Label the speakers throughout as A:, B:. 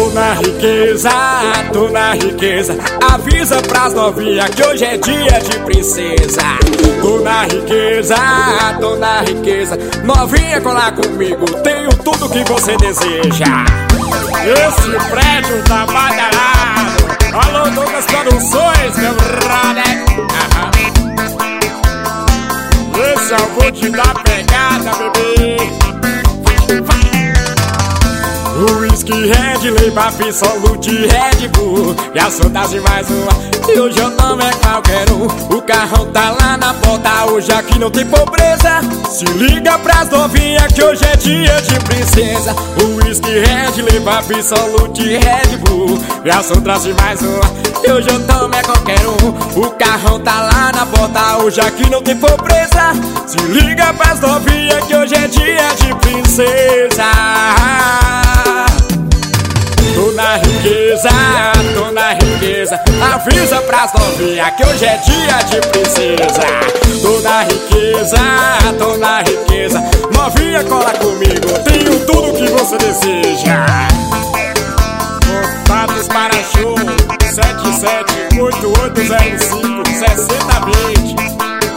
A: Tô na riqueza, tô na riqueza. Avisa pras novinha que hoje é dia de princesa. Tô na riqueza, tô na riqueza. Novinha, colar comigo, tenho tudo que você deseja. Esse prédio tá badalado. Alô, Douglas Produções, meu brother. Esse é o boot da pegada, bebê. O whisky Red, Leiba, Absolute, Red Bull. E a saudade mais uma, e hoje eu não é qualquer um. O carrão tá lá na porta, hoje aqui não tem pobreza. Se liga pras novinhas que hoje é dia de princesa. O whisky Red, Leiba, Absolute, Red Bull. E a saudade mais uma, e hoje eu não é qualquer um. O carrão tá lá na porta, hoje aqui não tem pobreza. Se liga pras novinhas que hoje é dia de princesa. Tô na riqueza, tô na riqueza. Avisa pras novinha que hoje é dia de princesa. Tô na riqueza, tô na riqueza. Novinha, cola comigo, tenho tudo que você deseja. Contatos para show 7788056020.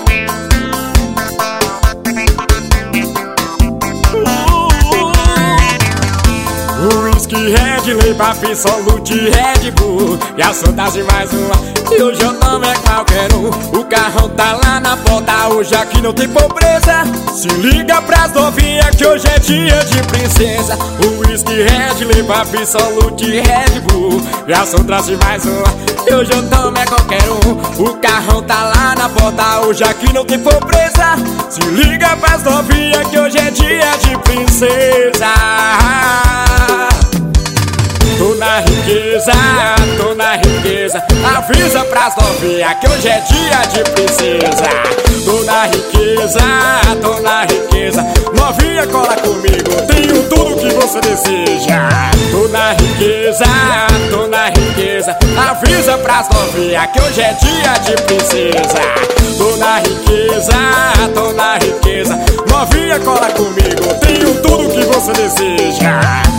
A: O whisky Red, Leiba, Absolute, Red Bull. E a saudade mais uma, e hoje eu não é qualquer um. O carrão tá lá na porta, hoje aqui não tem pobreza. Se liga pras novinhas que hoje é dia de princesa. O whisky Red, Leiba, Absolute, Red Bull. E a saudade mais uma, e hoje eu não é qualquer um. O carrão tá lá na porta, hoje aqui não tem pobreza. Se liga pras novinhas que hoje é dia de princesa. Tô na riqueza, tô na riqueza. Avisa pras novinha que hoje é dia de princesa. Tô na riqueza, tô na riqueza. Novinha, cola comigo, tenho tudo que você deseja. Tô na riqueza, tô na riqueza. Avisa pras novinha que hoje é dia de princesa. Tô na riqueza, tô na riqueza. Novinha, cola comigo, tenho tudo que você deseja.